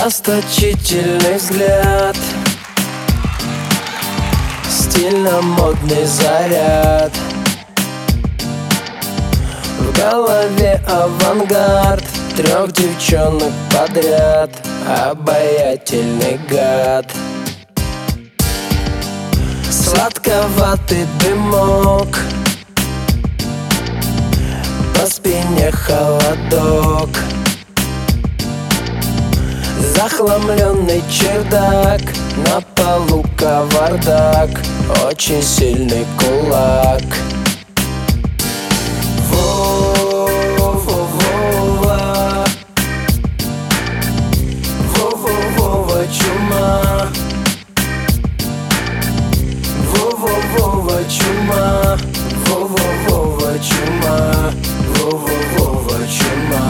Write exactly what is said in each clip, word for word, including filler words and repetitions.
Расточительный взгляд, стильно-модный заряд, в голове авангард, трех девчонок подряд, обаятельный гад. Сладковатый дымок, по спине холодок, захламленный чердак, на полу кавардак, очень сильный кулак. Во-во-во-во, во-во-во-во чума, во-во-во-во чума, во-во-во-во чума, во-во-во-во чума.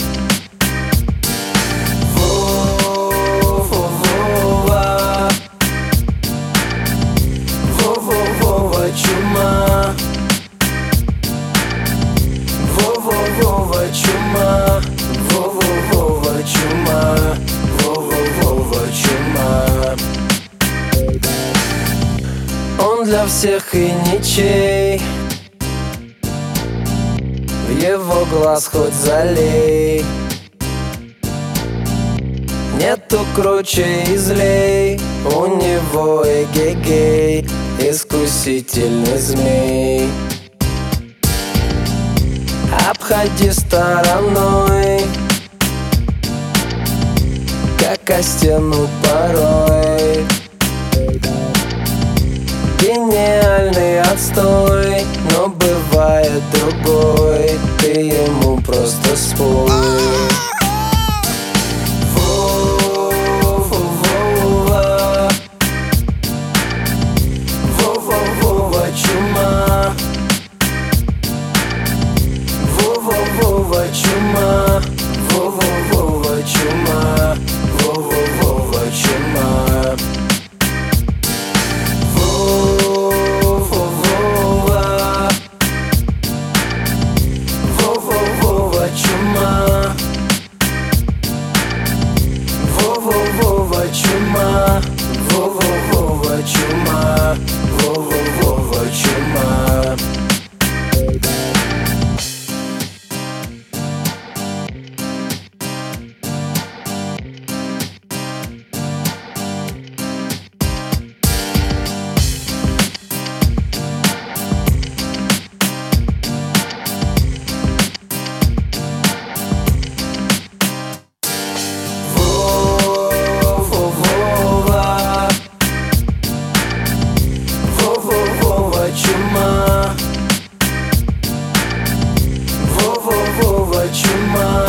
Чума, во-во-во-во чума, во-во-во-во чума, во-во-во-во чума. Он для всех и ничей, в его глаз хоть залей, нету круче и злей, у него эгегей, искусительный змей. Обходи стороной, как о стену порой. Гениальный отстой, но бывает другой, ты ему просто спой. Чума, во-во-во-во чума, во-во-во-во чума, во-во-во-во чума. Во-во-во-во, во-во-во-во чума, во-во-во-во чума, во-во-во-во чума, во-во-во-во чума. Чума, во-во-во-во чума.